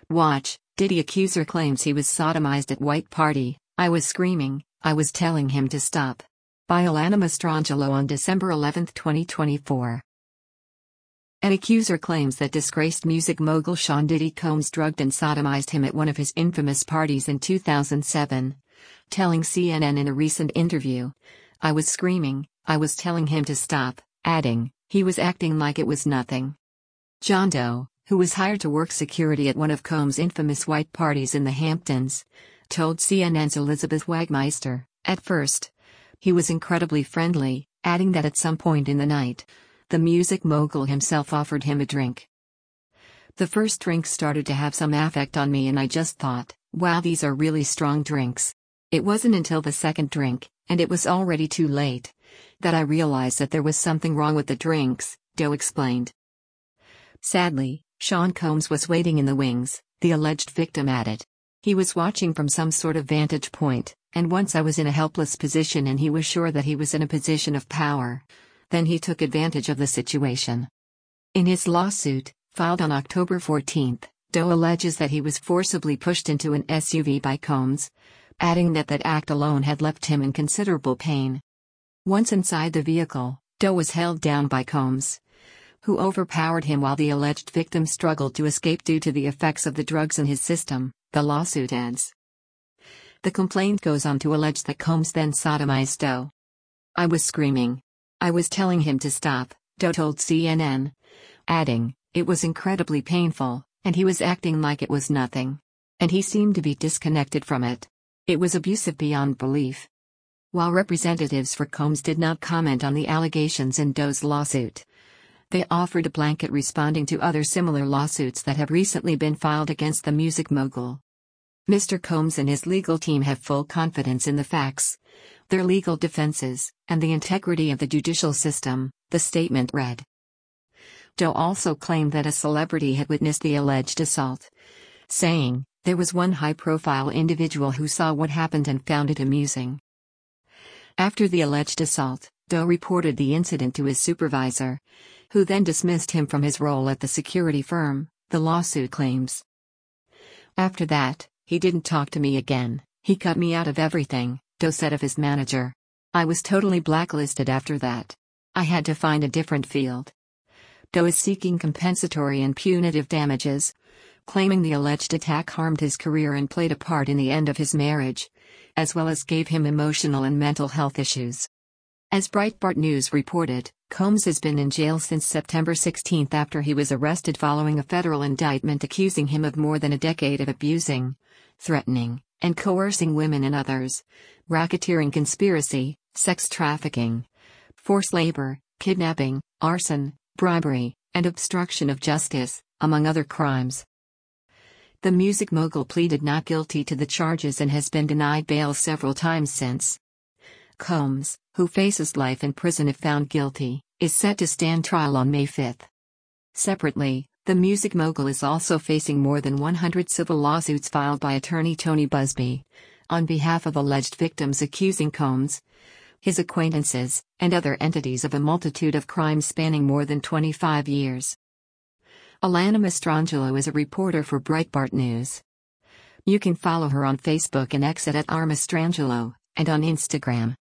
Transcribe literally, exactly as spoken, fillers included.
Watch, Diddy accuser claims he was sodomized at white party. I was screaming, I was telling him to stop. By Alana Mastrangelo on December eleventh twenty twenty-four. An accuser claims that disgraced music mogul Sean Diddy Combs drugged and sodomized him at one of his infamous parties in two thousand seven. Telling C N N in a recent interview, I was screaming, I was telling him to stop, adding, he was acting like it was nothing. John Doe, who was hired to work security at one of Combs' infamous white parties in the Hamptons, told C N N's Elizabeth Wagmeister, at first, he was incredibly friendly, adding that at some point in the night, the music mogul himself offered him a drink. The first drink started to have some affect on me and I just thought, wow, these are really strong drinks. It wasn't until the second drink, and it was already too late, that I realized that there was something wrong with the drinks, Doe explained. Sadly, Sean Combs was waiting in the wings, the alleged victim added. He was watching from some sort of vantage point, and once I was in a helpless position and he was sure that he was in a position of power. Then he took advantage of the situation. In his lawsuit, filed on October fourteenth, Doe alleges that he was forcibly pushed into an S U V by Combs, adding that that act alone had left him in considerable pain. Once inside the vehicle, Doe was held down by Combs, who overpowered him while the alleged victim struggled to escape due to the effects of the drugs in his system, the lawsuit adds. The complaint goes on to allege that Combs then sodomized Doe. I was screaming. I was telling him to stop, Doe told C N N, adding, it was incredibly painful, and he was acting like it was nothing. And he seemed to be disconnected from it. It was abusive beyond belief. While representatives for Combs did not comment on the allegations in Doe's lawsuit, they offered a blanket responding to other similar lawsuits that have recently been filed against the music mogul. Mister Combs and his legal team have full confidence in the facts, their legal defenses, and the integrity of the judicial system, the statement read. Doe also claimed that a celebrity had witnessed the alleged assault, saying, there was one high-profile individual who saw what happened and found it amusing. After the alleged assault, Doe reported the incident to his supervisor, who then dismissed him from his role at the security firm, the lawsuit claims. After that, he didn't talk to me again, he cut me out of everything, Doe said of his manager. I was totally blacklisted after that. I had to find a different field. Doe is seeking compensatory and punitive damages, claiming the alleged attack harmed his career and played a part in the end of his marriage, as well as gave him emotional and mental health issues. As Breitbart News reported, Combs has been in jail since September sixteenth after he was arrested following a federal indictment accusing him of more than a decade of abusing, threatening, and coercing women and others, racketeering conspiracy, sex trafficking, forced labor, kidnapping, arson, bribery, and obstruction of justice, among other crimes. The music mogul pleaded not guilty to the charges and has been denied bail several times since. Combs, who faces life in prison if found guilty, is set to stand trial on May fifth. Separately, the music mogul is also facing more than one hundred civil lawsuits filed by attorney Tony Busby, on behalf of alleged victims accusing Combs, his acquaintances, and other entities of a multitude of crimes spanning more than twenty-five years. Alana Mastrangelo is a reporter for Breitbart News. You can follow her on Facebook and X at R Mastrangelo, and on Instagram.